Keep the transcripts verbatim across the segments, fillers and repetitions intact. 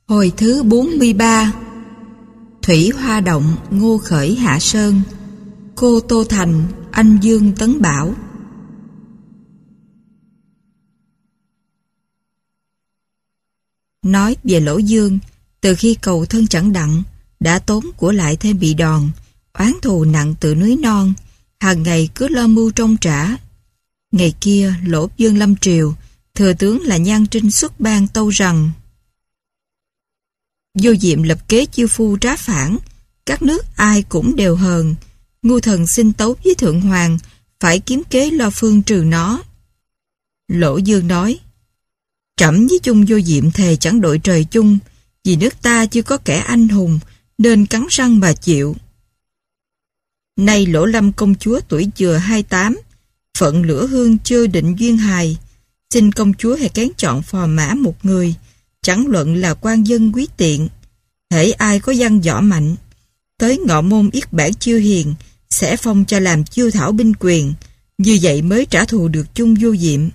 Hồi thứ bốn mươi ba. Thủy Hoa Động, Ngô Khởi hạ sơn. Cô Tô Thành, anh Dương tấn bảo. Nói về Lỗ Dương, từ khi cầu thân chẳng đặng, đã tốn của lại thêm bị đòn, oán thù nặng từ núi non, hàng ngày cứ lo mưu trông trả. Ngày kia, Lỗ Dương lâm triều, thừa tướng là Nhan Trinh xuất ban tâu rằng: Vô Diệm lập kế chiêu phu trá phản, các nước ai cũng đều hờn. Ngu thần xin tấu với Thượng Hoàng, phải kiếm kế lo phương trừ nó. Lỗ Dương nói: Trẫm với chung Vô Diệm thề chẳng đội trời chung, vì nước ta chưa có kẻ anh hùng, nên cắn răng mà chịu. Nay Lỗ Lâm công chúa tuổi chừa hai tám, phận lửa hương chưa định duyên hài, xin công chúa hãy kén chọn phò mã một người, chẳng luận là quan dân quý tiện. Hễ ai có văn võ mạnh, tới ngọ môn yết bản chiêu hiền, sẽ phong cho làm chiêu thảo binh quyền, như vậy mới trả thù được chung Vô Diệm.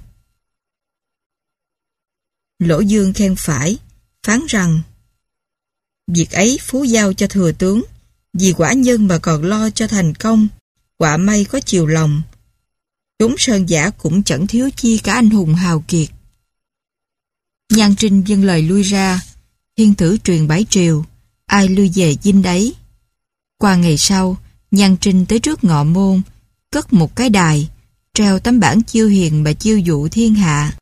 Lỗ Dương khen phải, phán rằng: Việc ấy phú giao cho thừa tướng, vì quả nhân mà còn lo cho thành công, quả may có chiều lòng. Chúng sơn giả cũng chẳng thiếu chi cả anh hùng hào kiệt. Nhan Trinh dâng lời lui ra, thiên tử truyền bái triều, ai lui về dinh đấy. Qua ngày sau, Nhan Trinh tới trước ngọ môn, cất một cái đài, treo tấm bảng chiêu hiền mà chiêu dụ thiên hạ.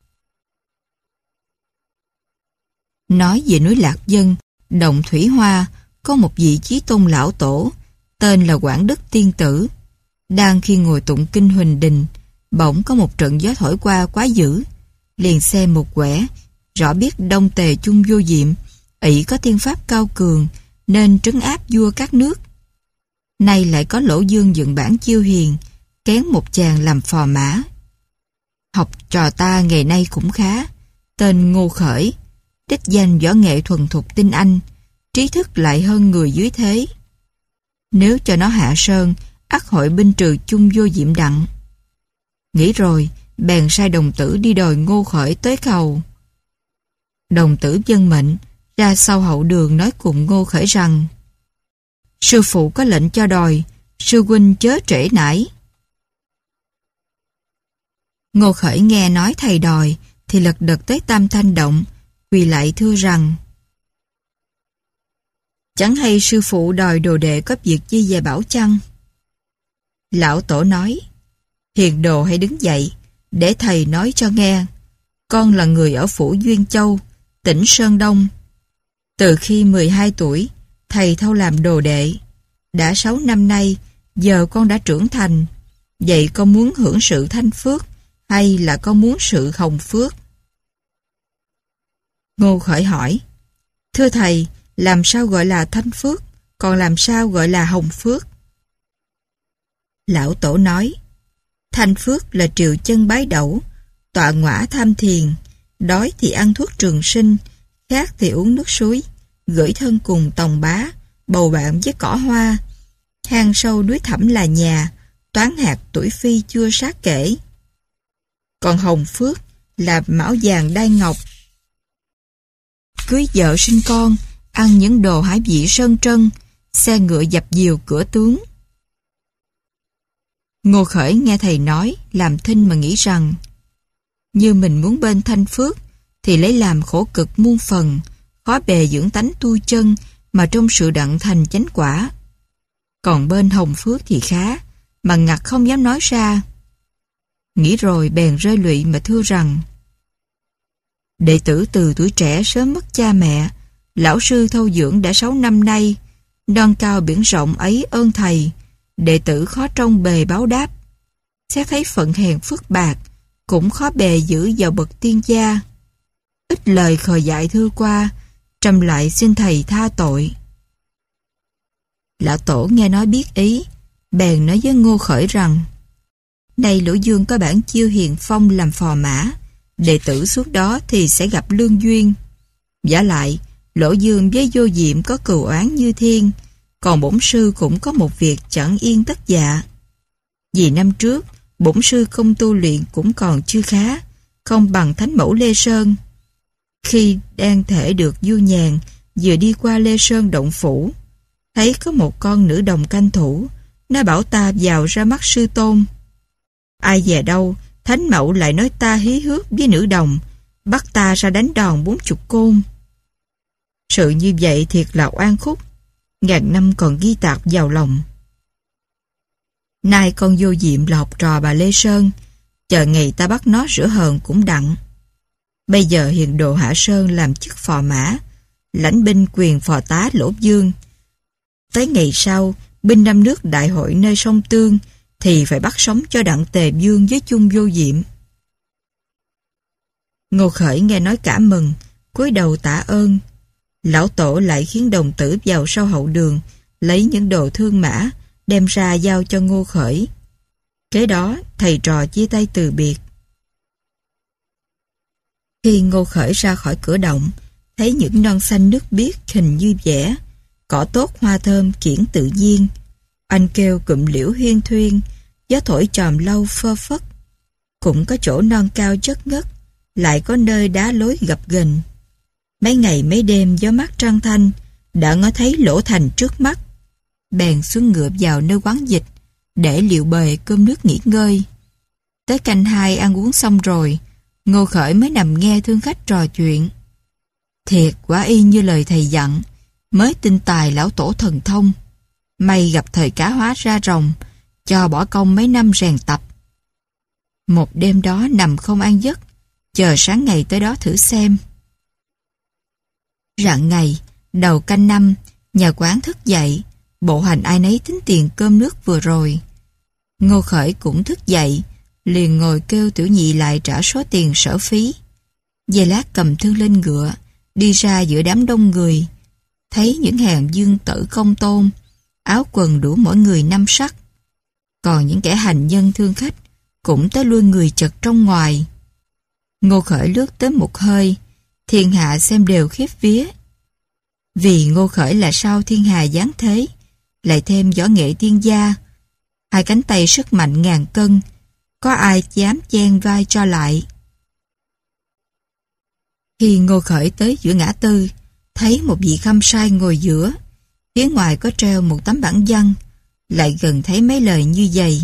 Nói về núi Lạc Dân, động Thủy Hoa, có một vị chí tôn lão tổ, tên là Quảng Đức Tiên Tử. Đang khi ngồi tụng kinh Huỳnh Đình, bỗng có một trận gió thổi qua quá dữ, liền xem một quẻ, rõ biết Đông Tề chung Vô Diệm, ỷ có thiên pháp cao cường, nên trấn áp vua các nước. Nay lại có Lỗ Dương dựng bản chiêu hiền, kén một chàng làm phò mã. Học trò ta ngày nay cũng khá, tên Ngô Khởi, đích danh võ nghệ thuần thục tinh anh, trí thức lại hơn người dưới thế. Nếu cho nó hạ sơn, ắt hội binh trừ chung Vô Diệm đặng. Nghĩ rồi, bèn sai đồng tử đi đòi Ngô Khởi tới cầu. Đồng tử vâng mệnh, ra sau hậu đường nói cùng Ngô Khởi rằng: Sư phụ có lệnh cho đòi, sư huynh chớ trễ nải. Ngô Khởi nghe nói thầy đòi, thì lật đật tới Tam Thanh Động, quỳ lại thưa rằng: Chẳng hay sư phụ đòi đồ đệ có việc chi về bảo chăng? Lão tổ nói: Hiền đồ hãy đứng dậy, để thầy nói cho nghe. Con là người ở phủ Duyên Châu, tỉnh Sơn Đông. Từ khi mười hai tuổi, thầy thâu làm đồ đệ. Đã sáu năm nay, giờ con đã trưởng thành. Vậy con muốn hưởng sự thanh phước, hay là con muốn sự hồng phước? Ngô Khởi hỏi: Thưa thầy, làm sao gọi là thanh phước, còn làm sao gọi là hồng phước? Lão tổ nói: Thanh phước là triều chân bái đẩu, tọa ngõa tham thiền, đói thì ăn thuốc trường sinh, khát thì uống nước suối, gửi thân cùng tòng bá, bầu bạn với cỏ hoa, hang sâu núi thẳm là nhà, toán hạt tuổi phi chưa sát kể. Còn hồng phước là mão vàng đai ngọc, cưới vợ sinh con, ăn những đồ hải vị sơn trân, xe ngựa dập dìu cửa tướng. Ngô Khởi nghe thầy nói, làm thinh mà nghĩ rằng: Như mình muốn bên thanh phước, thì lấy làm khổ cực muôn phần, khó bề dưỡng tánh tu chân, mà trong sự đặng thành chánh quả. Còn bên hồng phước thì khá, mà ngặt không dám nói ra. Nghĩ rồi bèn rơi lụy mà thưa rằng: Đệ tử từ tuổi trẻ sớm mất cha mẹ, lão sư thâu dưỡng đã sáu năm nay, non cao biển rộng ấy ơn thầy, đệ tử khó trong bề báo đáp. Xét thấy phận hèn phước bạc, cũng khó bề giữ vào bậc tiên gia. Ít lời khờ dại thưa qua, trầm lại xin thầy tha tội. Lão tổ nghe nói biết ý, bèn nói với Ngô Khởi rằng: Nay Lỗ Dương có bản chiêu hiền phong làm phò mã, đệ tử suốt đó thì sẽ gặp lương duyên. Vả lại, Lỗ Dương với Vô Diệm có cừu oán như thiên, còn bổn sư cũng có một việc chẳng yên tất dạ. Vì năm trước, bổn sư không tu luyện cũng còn chưa khá, không bằng thánh mẫu Lê Sơn. Khi đang thể được du nhàn, vừa đi qua Lê Sơn Động Phủ, thấy có một con nữ đồng canh thủ, nó bảo ta vào ra mắt sư tôn. Ai dè đâu, thánh mẫu lại nói ta hí hước với nữ đồng, bắt ta ra đánh đòn bốn chục côn. Sự như vậy thiệt là oan khúc, ngàn năm còn ghi tạc vào lòng. Nay con Vô Diệm là học trò bà Lê Sơn, chờ ngày ta bắt nó rửa hờn cũng đặng. Bây giờ hiền đồ Hạ Sơn làm chức phò mã, lãnh binh quyền phò tá Lỗ Dương. Tới ngày sau, binh năm nước đại hội nơi sông Tương, thì phải bắt sống cho đặng Tề Dương với chung Vô Diệm. Ngô Khởi nghe nói cả mừng, cúi đầu tạ ơn. Lão tổ lại khiến đồng tử vào sau hậu đường, lấy những đồ thương mã, đem ra giao cho Ngô Khởi. Kế đó, thầy trò chia tay từ biệt. Khi Ngô Khởi ra khỏi cửa động, thấy những non xanh nước biếc hình như vẽ, cỏ tốt hoa thơm kiển tự nhiên. Anh kêu cụm liễu huyên thuyên, gió thổi chòm lâu phơ phất. Cũng có chỗ non cao chất ngất, lại có nơi đá lối gập ghềnh. Mấy ngày mấy đêm gió mát trăng thanh, đã ngó thấy Lỗ Thành trước mắt. Bèn xuống ngựa vào nơi quán dịch, để liệu bề cơm nước nghỉ ngơi. Tới canh hai ăn uống xong rồi, Ngô Khởi mới nằm nghe thương khách trò chuyện. Thiệt quả y như lời thầy dặn, mới tin tài lão tổ thần thông. May gặp thời cá hóa ra rồng, cho bỏ công mấy năm rèn tập. Một đêm đó nằm không an giấc, chờ sáng ngày tới đó thử xem. Rạng ngày, đầu canh năm, nhà quán thức dậy, bộ hành ai nấy tính tiền cơm nước vừa rồi. Ngô Khởi cũng thức dậy, liền ngồi kêu tiểu nhị lại trả số tiền sở phí. Giây lát cầm thư lên ngựa, đi ra giữa đám đông người. Thấy những hàng dương tử công tôn, áo quần đủ mỗi người năm sắc. Còn những kẻ hành nhân thương khách cũng tới lui người chật trong ngoài. Ngô Khởi lướt tới một hơi, thiên hạ xem đều khiếp vía. Vì Ngô Khởi là sao thiên hà giáng thế, lại thêm võ nghệ tiên gia, hai cánh tay sức mạnh ngàn cân, có ai dám chen vai cho lại. Khi Ngô Khởi tới giữa ngã tư, thấy một vị khâm sai ngồi giữa, phía ngoài có treo một tấm bảng văn, lại gần thấy mấy lời như vậy.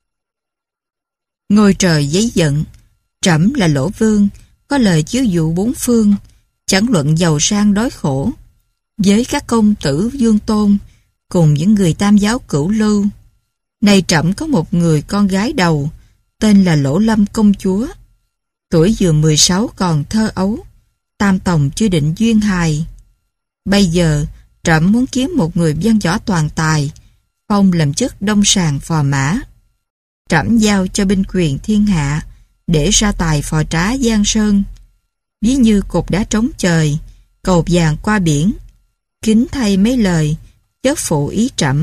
Ngôi trời giấy giận, trẫm là Lỗ Vương, có lời chiếu dụ bốn phương, chẳng luận giàu sang đói khổ, với các công tử Dương Tôn, cùng những người tam giáo cửu lưu. Nay trẫm có một người con gái đầu, tên là Lỗ Lâm công chúa. Tuổi vừa mười sáu còn thơ ấu, tam tòng chưa định duyên hài. Bây giờ, trẫm muốn kiếm một người văn võ toàn tài, phong làm chức đông sàng phò mã. Trẫm giao cho binh quyền thiên hạ, để ra tài phò trá giang sơn. Ví như cột đá trống trời, cầu vàng qua biển. Kính thay mấy lời, chớ phụ ý trẫm.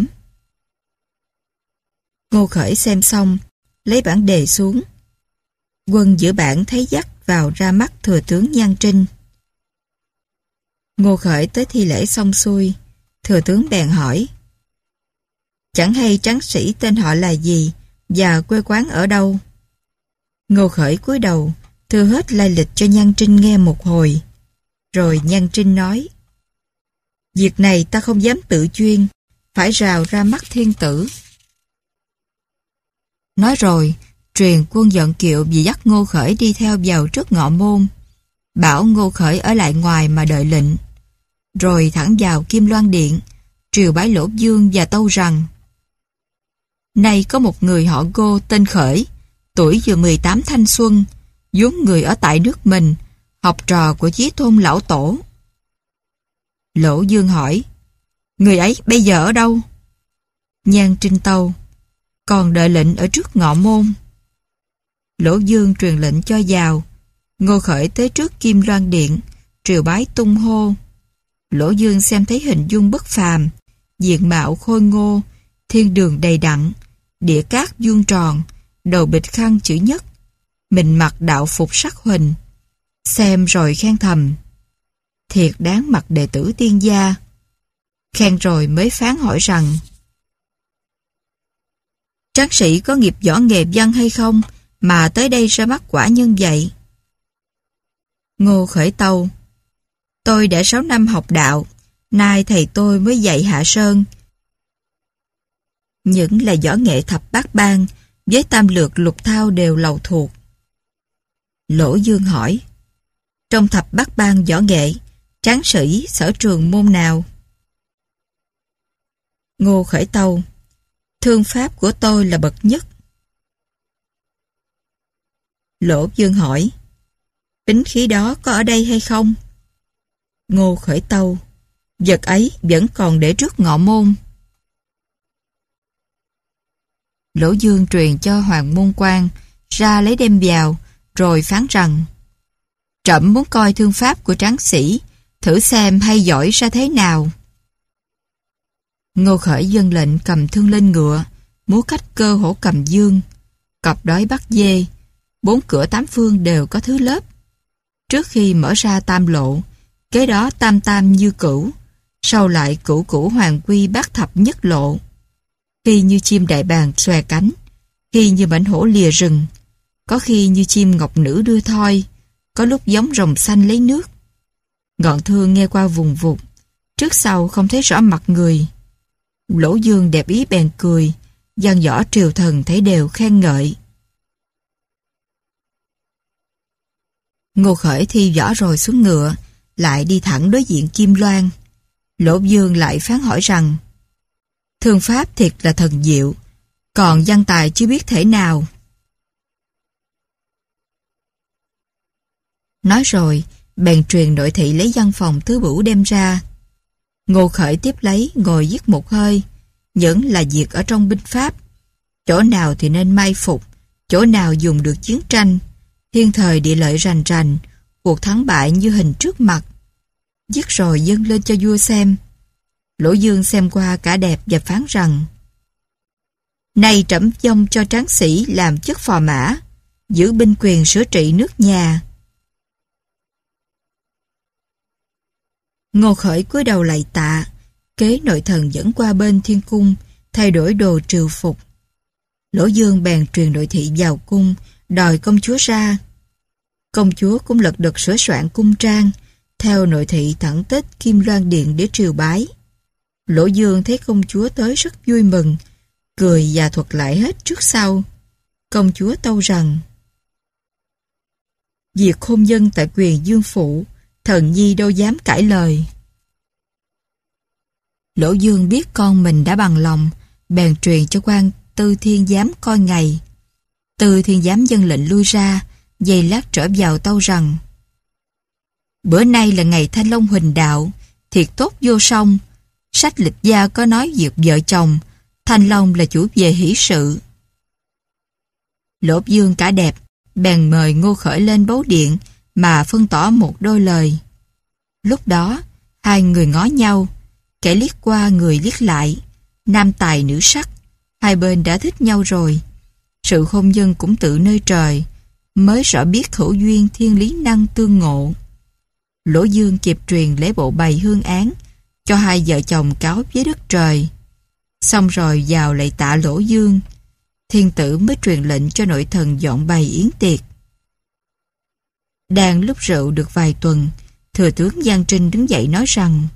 Ngô Khởi xem xong, lấy bản đề xuống. Quân giữa bản thấy dắt vào ra mắt thừa tướng Nhan Trinh. Ngô Khởi tới thi lễ xong xuôi, thừa tướng bèn hỏi: chẳng hay tráng sĩ tên họ là gì và quê quán ở đâu? Ngô Khởi cúi đầu thưa hết lai lịch cho Nhan Trinh nghe một hồi. Rồi Nhan Trinh nói: việc này ta không dám tự chuyên, phải rào ra mắt thiên tử. Nói rồi, truyền quân dọn kiệu vì dắt Ngô Khởi đi theo vào trước ngọ môn, bảo Ngô Khởi ở lại ngoài mà đợi lệnh. Rồi thẳng vào Kim Loan Điện, triều bái Lỗ Dương và tâu rằng: nay có một người họ Ngô tên Khởi, tuổi vừa mười tám thanh xuân, vốn người ở tại nước mình, học trò của Chí Tôn lão tổ. Lỗ Dương hỏi: người ấy bây giờ ở đâu? Nhan Trinh tâu: còn đợi lệnh ở trước ngọ môn. Lỗ Dương truyền lệnh cho vào. Ngô Khởi tới trước Kim Loan Điện, triều bái tung hô. Lỗ Dương xem thấy hình dung bất phàm, diện mạo khôi ngô, thiên đường đầy đặn, địa cát vuông tròn, đầu bịch khăn chữ nhất, mình mặc đạo phục sắc huỳnh. Xem rồi khen thầm: thiệt đáng mặc đệ tử tiên gia. Khen rồi mới phán hỏi rằng: tráng sĩ có nghiệp võ nghề văn hay không mà tới đây ra mắt quả nhân vậy? Ngô Khởi tâu: Tôi đã sáu năm học đạo, nay thầy tôi mới dạy Hạ Sơn. Những là võ nghệ thập bát bang, với tam lược lục thao đều lầu thuộc. Lỗ Dương hỏi, trong thập bát bang võ nghệ, tráng sĩ sở trường môn nào? Ngô Khởi Tâu, thương pháp của tôi là bậc nhất. Lỗ Dương hỏi, bính khí đó có ở đây hay không? Ngô Khởi Tâu, vật ấy vẫn còn để trước ngọ môn. Lỗ Dương truyền cho Hoàng Môn Quan ra lấy đem vào, rồi phán rằng, trẫm muốn coi thương pháp của tráng sĩ, thử xem hay giỏi ra thế nào. Ngô Khởi dâng lệnh cầm thương lên ngựa, múa cách cơ hổ cầm dương, cọp đói bắt dê, bốn cửa tám phương đều có thứ lớp. Trước khi mở ra tam lộ, kế đó tam tam như cửu, sau lại cửu cửu hoàng quy bát thập nhất lộ. Khi như chim đại bàng xòe cánh, khi như mãnh hổ lìa rừng, có khi như chim ngọc nữ đưa thoi, có lúc giống rồng xanh lấy nước. Ngọn thương nghe qua vùng vụt, trước sau không thấy rõ mặt người. Lỗ Dương đẹp ý bèn cười, văn võ triều thần thấy đều khen ngợi. Ngô Khởi thi võ rồi xuống ngựa, lại đi thẳng đối diện Kim Loan. Lỗ Dương lại phán hỏi rằng, thương pháp thiệt là thần diệu, còn văn tài chưa biết thể nào. Nói rồi, bèn truyền nội thị lấy văn phòng tứ bửu đem ra. Ngô Khởi tiếp lấy, ngồi viết một hơi, những là việc ở trong binh pháp. Chỗ nào thì nên mai phục, chỗ nào dùng được chiến tranh, thiên thời địa lợi rành rành, cuộc thắng bại như hình trước mặt. Viết rồi dâng lên cho vua xem. Lỗ Dương xem qua cả đẹp và phán rằng, nay trẫm dâng cho tráng sĩ làm chức phò mã, giữ binh quyền sửa trị nước nhà. Ngô Khởi cúi đầu lạy tạ, kế nội thần dẫn qua bên thiên cung, thay đổi đồ triều phục. Lỗ Dương bèn truyền nội thị vào cung, đòi công chúa ra. Công chúa cũng lật đật sửa soạn cung trang, theo nội thị thẳng tới Kim Loan Điện để triều bái. Lỗ Dương thấy công chúa tới rất vui mừng, cười và thuật lại hết trước sau. Công chúa tâu rằng, việc hôn nhân tại quyền dương phụ, thần nhi đâu dám cãi lời. Lỗ Dương biết con mình đã bằng lòng, bèn truyền cho quan Tư Thiên Giám coi ngày. Tư Thiên Giám dâng lệnh lui ra, giây lát trở vào tâu rằng, bữa nay là ngày Thanh Long Huỳnh đạo, thiệt tốt vô song. Sách lịch gia có nói việc vợ chồng, Thanh Long là chủ về hỷ sự. Lỗ Dương cả đẹp, bèn mời Ngô Khởi lên báu điện mà phân tỏ một đôi lời. Lúc đó, hai người ngó nhau, kẻ liếc qua người liếc lại, nam tài nữ sắc, hai bên đã thích nhau rồi. Sự hôn nhân cũng tự nơi trời, mới rõ biết hữu duyên thiên lý năng tương ngộ. Lỗ Dương kịp truyền lễ bộ bày hương án, cho hai vợ chồng cáo với đất trời. Xong rồi vào lạy tạ Lỗ Dương, thiên tử mới truyền lệnh cho nội thần dọn bày yến tiệc. Đang lúc rượu được vài tuần, thừa tướng Giang Trinh đứng dậy nói rằng,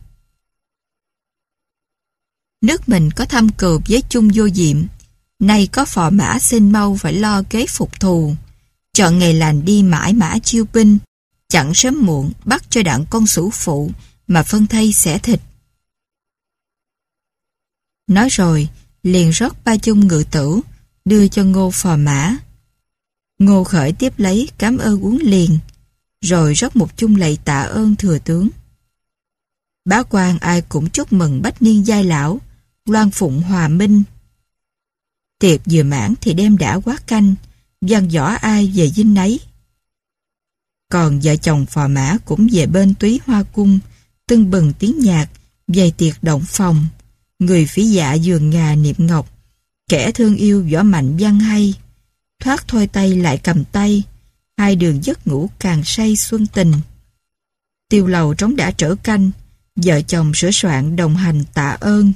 nước mình có thâm cừu với chung vô diệm, nay có phò mã xin mau phải lo kế phục thù, chọn ngày lành đi mãi mã chiêu binh, chẳng sớm muộn bắt cho đặng con sủ phụ mà phân thây xẻ thịt. Nói rồi, liền rót ba chung ngự tửu, đưa cho Ngô phò mã. Ngô Khởi tiếp lấy cảm ơn uống liền, rồi rót một chung lạy tạ ơn thừa tướng. Bá quan ai cũng chúc mừng bách niên giai lão, loan phụng hòa minh. Tiệc vừa mãn thì đem đã quá canh, văn võ ai về dinh nấy. Còn vợ chồng phò mã cũng về bên túy hoa cung, tưng bừng tiếng nhạc, về tiệc động phòng. Người phỉ dạ giường ngà niệm ngọc, kẻ thương yêu võ mạnh văn hay. Thoát thôi tay lại cầm tay, hai đường giấc ngủ càng say xuân tình. Tiêu lầu trống đã trở canh, vợ chồng sửa soạn đồng hành tạ ơn.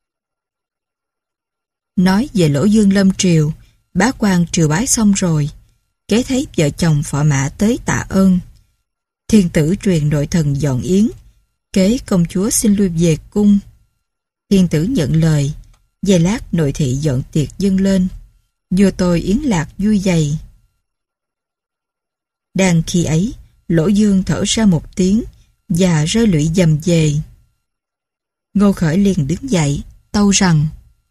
Nói về Lỗ Dương lâm triều, bá quan triều bái xong rồi, kế thấy vợ chồng phò mã tới tạ ơn. Thiên tử truyền nội thần dọn yến, kế công chúa xin lui về cung. Thiên tử nhận lời, giây lát nội thị dọn tiệc dâng lên. Vua tôi yến lạc vui dày. Đang khi ấy, Lỗ Dương thở ra một tiếng và rơi lụy dầm về. Ngô Khởi liền đứng dậy, tâu rằng: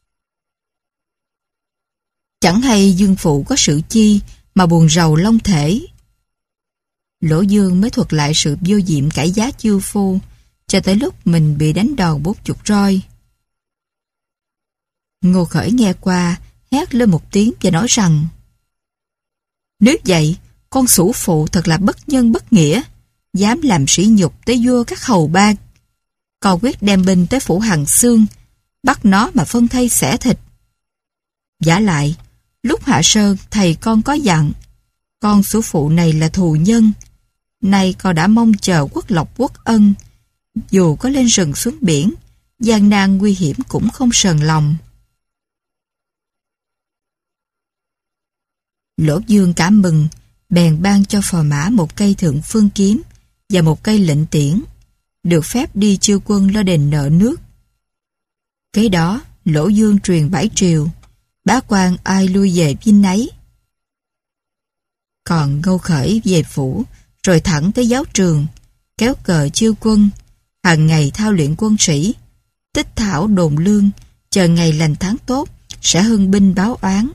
chẳng hay Dương phụ có sự chi mà buồn rầu long thể. Lỗ Dương mới thuật lại sự vô diệm cải giá chiêu phu cho tới lúc mình bị đánh đòn bốn chục roi. Ngô Khởi nghe qua, hét lên một tiếng và nói rằng: nếu vậy, con sủ phụ thật là bất nhân bất nghĩa, dám làm sỉ nhục tới vua các hầu bang. Con quyết đem binh tới phủ Hằng Xương, bắt nó mà phân thây xẻ thịt. Vả lại, lúc hạ sơn thầy con có dặn, con sủ phụ này là thù nhân, nay con đã mong chờ quốc lộc quốc ân, dù có lên rừng xuống biển, gian nan nguy hiểm cũng không sờn lòng. Lỗ Dương cảm mừng, bèn ban cho phò mã một cây thượng phương kiếm và một cây lệnh tiễn, được phép đi chiêu quân lo đền nợ nước. Kế đó, Lỗ Dương truyền bãi triều, bá quan ai lui về vinh ấy. Còn Ngô Khởi về phủ, rồi thẳng tới giáo trường, kéo cờ chiêu quân, hàng ngày thao luyện quân sĩ, tích thảo đồn lương, chờ ngày lành tháng tốt, sẽ hưng binh báo oán.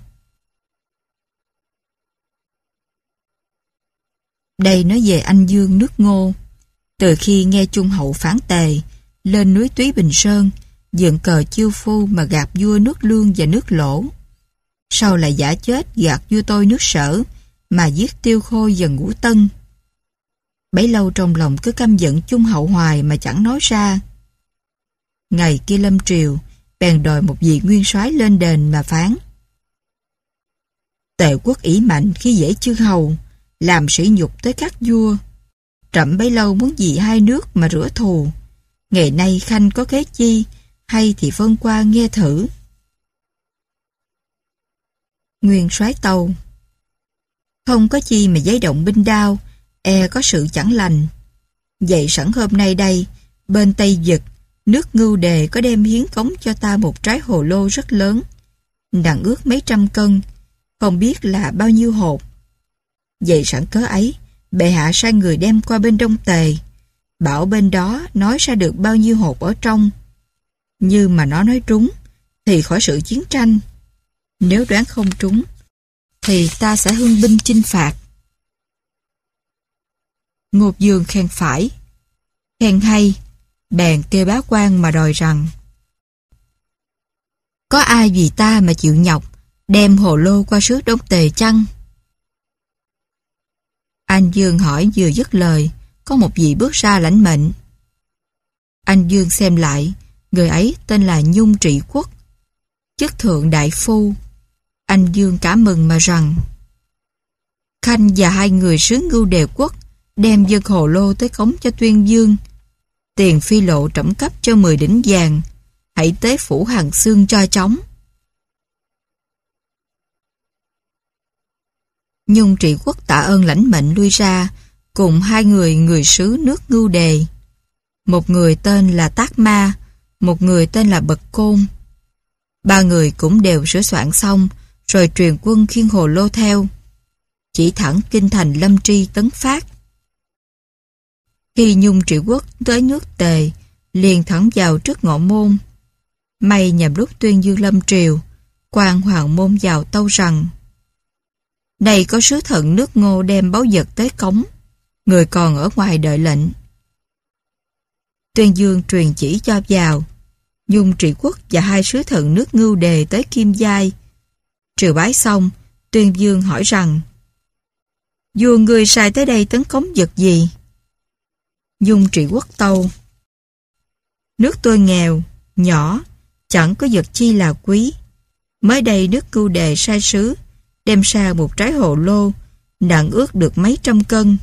Đây nói về anh Dương nước Ngô. Từ khi nghe Trung hậu phán tề, lên núi Túy Bình Sơn, dựng cờ chiêu phu mà gạt vua nước Lương và nước Lỗ. Sau lại giả chết gạt vua tôi nước Sở, mà giết Tiêu Khôi và Ngũ Tân. Bấy lâu trong lòng cứ căm giận Trung hậu hoài mà chẳng nói ra. Ngày kia lâm triều, bèn đòi một vị nguyên soái lên đền mà phán: Tề quốc ỷ mạnh khi dễ chư hầu, làm sỉ nhục tới các vua. Trẫm bấy lâu muốn vì hai nước mà rửa thù. Ngày nay khanh có kế chi, hay thì phân qua nghe thử. Nguyên soái tâu: không có chi mà giấy động binh đao, e có sự chẳng lành. Vậy sẵn hôm nay đây, bên Tây Vực, nước Ngưu Đề có đem hiến cống cho ta một trái hồ lô rất lớn, nặng ước mấy trăm cân, không biết là bao nhiêu hột. Vậy sẵn cớ ấy, bệ hạ sai người đem qua bên Đông Tề, bảo bên đó nói ra được bao nhiêu hột ở trong. Như mà nó nói trúng, thì khỏi sự chiến tranh. Nếu đoán không trúng, thì ta sẽ hưng binh chinh phạt. Ngô Dương khen phải, khen hay, bèn kêu bá quan mà đòi rằng: có ai vì ta mà chịu nhọc, đem hồ lô qua xứ Đông Tề chăng? Anh Dương hỏi vừa dứt lời, có một vị bước ra lãnh mệnh. Anh Dương xem lại, người ấy tên là Nhung Trị Quốc, chức thượng đại phu. Anh Dương cảm mừng mà rằng: khanh và hai người xứ Ngưu Đề Quốc đem dân hồ lô tới cống cho Tuyên Dương. Tiền phi lộ trẫm cấp cho mười đỉnh vàng, hãy tới phủ Hằng Xương cho chóng. Nhung Trị Quốc tạ ơn lãnh mệnh lui ra, cùng hai người người xứ nước Ngưu Đề. Một người tên là Tác Ma, một người tên là Bật Côn. Ba người cũng đều sửa soạn xong, rồi truyền quân khiêng hồ lô theo, chỉ thẳng kinh thành Lâm Tri tấn phát. Khi Nhung Trị Quốc tới nước Tề, liền thẳng vào trước ngọ môn. May nhằm lúc Tuyên Dương lâm triều, quan hoàng môn vào tâu rằng: này có sứ thần nước Ngô đem báu vật tới cống, người còn ở ngoài đợi lệnh. Tuyên Dương truyền chỉ cho vào. Nhung Trị Quốc và hai sứ thần nước Ngưu Đề tới Kim Giai. Triều bái xong, Tuyên Dương hỏi rằng: vua người sai tới đây tấn cống vật gì? Nhung Trị Quốc tâu: nước tôi nghèo, nhỏ, chẳng có vật chi là quý. Mới đây nước Ngưu Đề sai sứ đem ra một trái hồ lô, nặng ước được mấy trăm cân.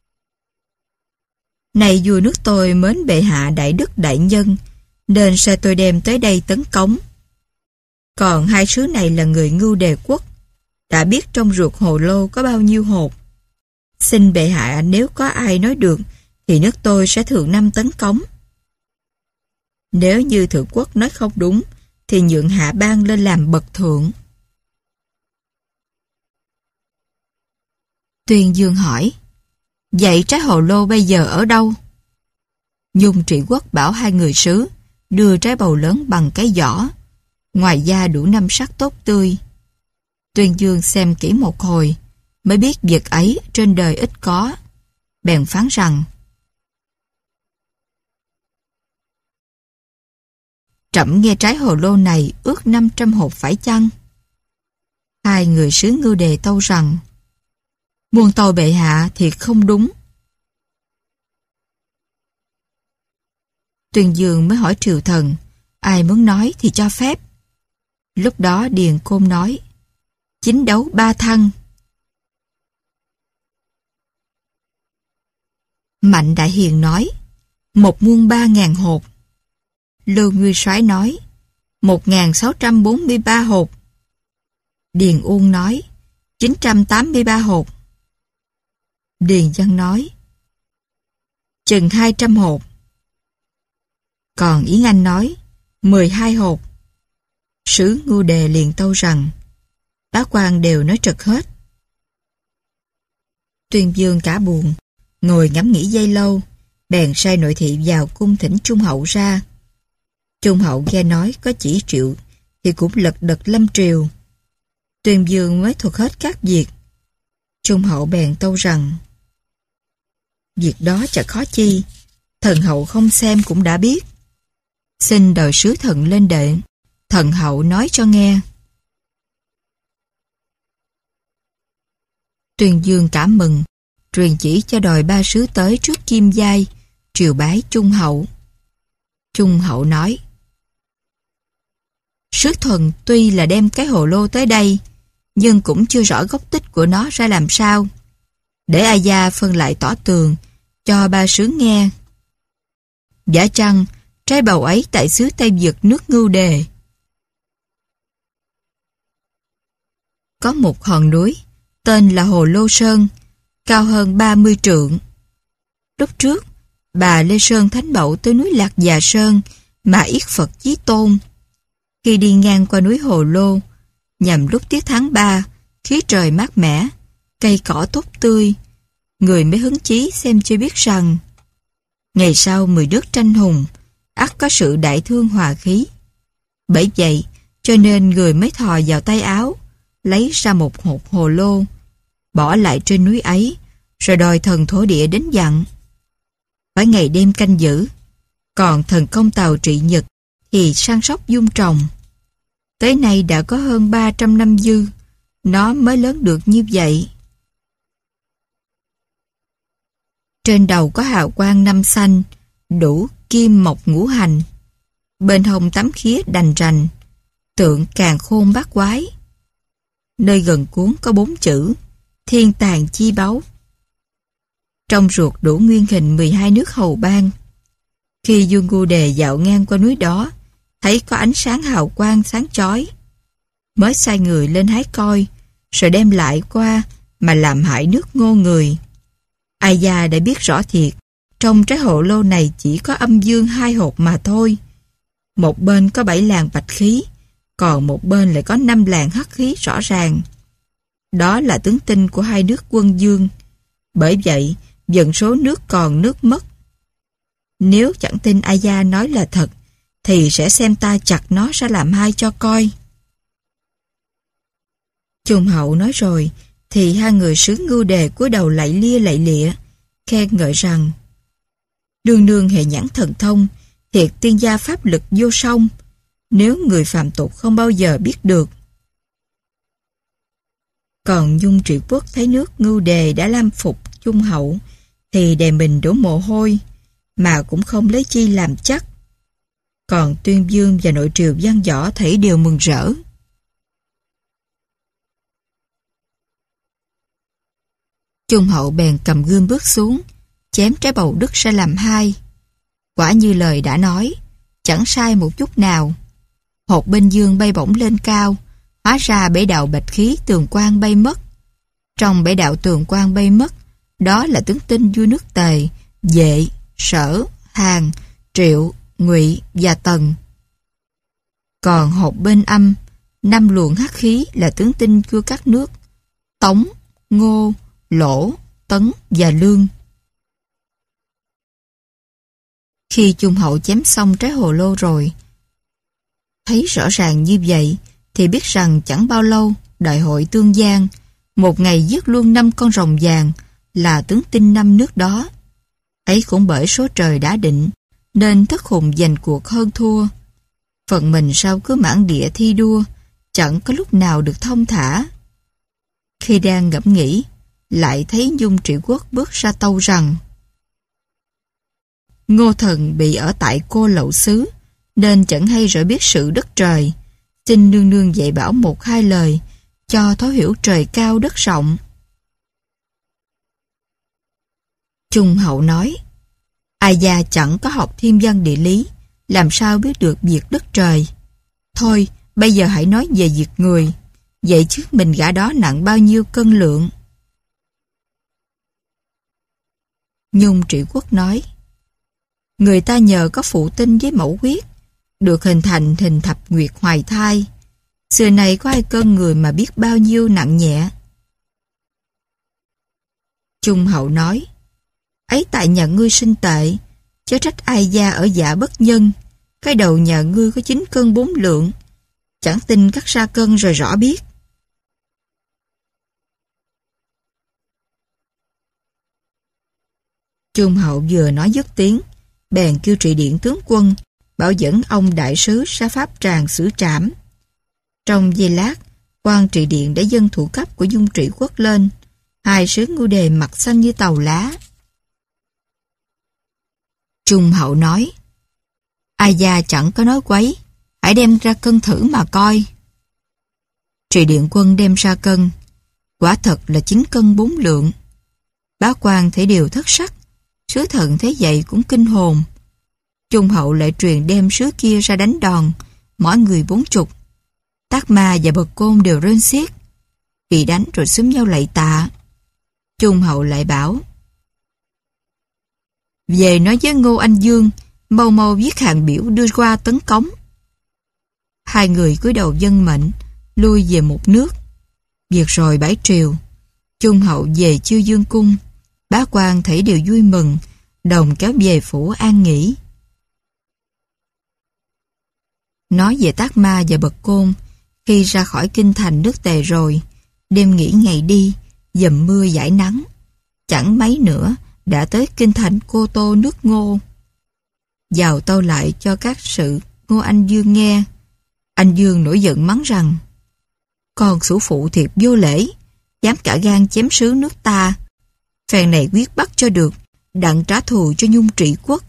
Này vua nước tôi mến bệ hạ đại đức đại nhân, nên sai tôi đem tới đây tấn cống. Còn hai sứ này là người Ngưu Đề Quốc, đã biết trong ruột hồ lô có bao nhiêu hột. Xin bệ hạ nếu có ai nói được thì nước tôi sẽ thượng năm tấn cống. Nếu như thượng quốc nói không đúng, thì nhượng hạ bang lên làm bậc thượng. Tuyên Dương hỏi, vậy trái hồ lô bây giờ ở đâu? Nhung Trị Quốc bảo hai người sứ đưa trái bầu lớn bằng cái giỏ, ngoài da đủ năm sắc tốt tươi. Tuyên Dương xem kỹ một hồi, mới biết việc ấy trên đời ít có. Bèn phán rằng, trẫm nghe trái hồ lô này ước năm trăm hộp phải chăng? Hai người sứ Ngưu Đề tâu rằng, muôn tâu bệ hạ thì không đúng. Tuyên Dương mới hỏi triều thần, ai muốn nói thì cho phép. Lúc đó Điền Côn nói, chính đấu ba thăng. Mạnh Đại Hiền nói, một muôn ba ngàn hộp. Lưu Nguyên Soái nói, một ngàn sáu trăm bốn mươi ba hộp. Điền Uông nói, chín trăm tám mươi ba hộp. Điền Văn nói, chừng hai trăm hộp. Còn Yến Anh nói, mười hai hộp. Sứ Ngưu Đề liền tâu rằng, bá quan đều nói trật hết. Tuyên Dương cả buồn, ngồi ngẫm nghĩ giây lâu, bèn sai nội thị vào cung thỉnh Trung Hậu ra. Trung Hậu nghe nói có chỉ triệu thì cũng lật đật lâm triều. Tuyên Dương mới thuật hết các việc. Trung Hậu bèn tâu rằng, việc đó chả khó chi, thần hậu không xem cũng đã biết. Xin đợi sứ thần lên đệ, thần hậu nói cho nghe. Tuyên Dương cảm mừng, truyền chỉ cho đòi ba sứ tới trước Kim Giai, triều bái Trung Hậu. Trung Hậu nói, sứ thần tuy là đem cái hồ lô tới đây, nhưng cũng chưa rõ gốc tích của nó ra làm sao. Để A Gia phân lại tỏ tường, cho ba sứ nghe. Giả chăng, trái bầu ấy tại xứ Tây Vực nước Ngưu Đề. Có một hòn núi, tên là Hồ Lô Sơn, cao hơn ba mươi trượng. Lúc trước, bà Lê Sơn Thánh Bậu tới núi Lạc Già Sơn mà yết Phật Chí Tôn. Khi đi ngang qua núi Hồ Lô, nhằm lúc tiết tháng ba, khí trời mát mẻ, cây cỏ tốt tươi, người mới hứng chí xem cho biết rằng ngày sau mười nước tranh hùng, ắt có sự đại thương hòa khí. Bởi vậy, cho nên người mới thò vào tay áo, lấy ra một hộp hồ lô, bỏ lại trên núi ấy, rồi đòi thần thổ địa đến dặn. Phải ngày đêm canh giữ, còn thần công Tàu trị Nhật thì săn sóc dung trồng. Tới nay đã có hơn ba trăm năm dư, nó mới lớn được như vậy. Trên đầu có hào quang năm xanh, đủ kim mộc ngũ hành. Bên hông tấm khía đành rành, tượng càn khôn bát quái. Nơi gần cuốn có bốn chữ, thiên tàng chi báu. Trong ruột đủ nguyên hình mười hai nước hầu bang. Khi vua Ngưu Đề dạo ngang qua núi đó, thấy có ánh sáng hào quang sáng chói, mới sai người lên hái coi, rồi đem lại qua mà làm hại nước Ngô người. Ai gia đã biết rõ thiệt, trong trái hồ lô này chỉ có âm dương hai hột mà thôi. Một bên có bảy làn bạch khí, còn một bên lại có năm làn hắc khí rõ ràng. Đó là tướng tinh của hai nước Quân Dương. Bởi vậy, dần số nước còn nước mất. Nếu chẳng tin Ai gia nói là thật, thì sẽ xem ta chặt nó ra làm hai cho coi. Trung Hậu nói rồi, thì hai người sứ Ngưu Đề cúi đầu lạy lia lạy lịa, khen ngợi rằng: Nương nương hệ nhãn thần thông, thiệt tiên gia pháp lực vô song, nếu người phàm tục không bao giờ biết được. Còn Nhung Trị Quốc thấy nước Ngưu Đề đã lam phục Trung Hậu, thì đè mình đổ mồ hôi, mà cũng không lấy chi làm chắc. Còn Tuyên Dương và nội triều Văn Võ thấy đều mừng rỡ. Trung Hậu bèn cầm gươm bước xuống, chém trái bầu đức ra làm hai. Quả như lời đã nói, chẳng sai một chút nào. Hột bên dương bay bổng lên cao, hóa ra bể đạo bạch khí tường quang bay mất. Trong bể đạo tường quang bay mất, đó là tướng tinh vua nước Tề, Vệ, Sở, Hàn, Triệu, Ngụy và Tần. Còn hộp bên âm, năm luồng hắc khí là tướng tinh của các nước Tống, Ngô, Lỗ, Tấn và Lương. Khi Trung Hậu chém xong trái hồ lô rồi, thấy rõ ràng như vậy, thì biết rằng chẳng bao lâu, đại hội Tương Giang, một ngày giết luôn năm con rồng vàng là tướng tinh năm nước đó. Ấy cũng bởi số trời đã định, nên thất hùng giành cuộc hơn thua. Phận mình sao cứ mãn địa thi đua, chẳng có lúc nào được thông thả. Khi đang ngẫm nghĩ, lại thấy Dung Trị Quốc bước ra tâu rằng: Ngô thần bị ở tại Cô Lậu xứ, nên chẳng hay rõ biết sự đất trời. Xin nương nương dạy bảo một hai lời, cho thấu hiểu trời cao đất rộng. Trung Hậu nói: Ai gia chẳng có học thiên văn địa lý, làm sao biết được việc đất trời. Thôi, bây giờ hãy nói về việc người. Vậy trước mình gã đó nặng bao nhiêu cân lượng? Nhung Trị Quốc nói: Người ta nhờ có phụ tinh với mẫu huyết, được hình thành hình thập nguyệt hoài thai. Xưa này có ai cân người mà biết bao nhiêu nặng nhẹ? Trung Hậu nói: Ấy tại nhà ngươi sinh tệ, chớ trách ai gia ở dạ bất nhân. Cái đầu nhà ngươi có chín cân bốn lượng, chẳng tin cắt ra cân rồi rõ biết. Trung Hậu vừa nói dứt tiếng, bèn kêu Trị Điện tướng quân bảo dẫn ông đại sứ ra pháp tràng xử trảm. Trong giây lát, quan Trị Điện đã dâng thủ cấp của Dung Trị Quốc lên. Hai sứ Ngưu Đề mặt xanh như tàu lá. Trung Hậu nói: Ai gia chẳng có nói quấy, hãy đem ra cân thử mà coi. Trị Điện quân đem ra cân, quả thật là chín cân bốn lượng. Bá quan thấy điều thất sắc, sứ thần thấy vậy cũng kinh hồn. Trung Hậu lại truyền đem sứ kia ra đánh đòn, mỗi người bốn chục. Tát Ma và Bật Côn đều rên xiết, bị đánh rồi xúm nhau lạy tạ. Trung Hậu lại bảo: Về nói với Ngô Anh Dương, mau mau viết hàng biểu đưa qua tấn cống. Hai người cúi đầu vâng mệnh, lui về một nước. Việc rồi bãi triều, Trung Hậu về Chiêu Dương cung. Bá quan thấy đều vui mừng, đồng kéo về phủ an nghỉ. Nói về Tát Ma và Bật Côn, khi ra khỏi kinh thành nước Tề rồi, đêm nghỉ ngày đi, dầm mưa giải nắng. Chẳng mấy nữa đã tới kinh thành Cô Tô nước Ngô. Vào tâu lại cho các sự Ngô Anh Dương nghe. Anh Dương nổi giận mắng rằng: Con sủ phụ thiệt vô lễ, dám cả gan chém sứ nước ta. Phen này quyết bắt cho được, đặng trả thù cho Nhung Trị Quốc.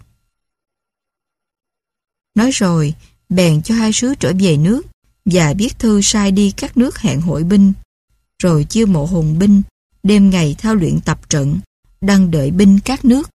Nói rồi, bèn cho hai sứ trở về nước và viết thư sai đi các nước hẹn hội binh, rồi chiêu mộ hùng binh, đêm ngày thao luyện tập trận, đang đợi binh các nước.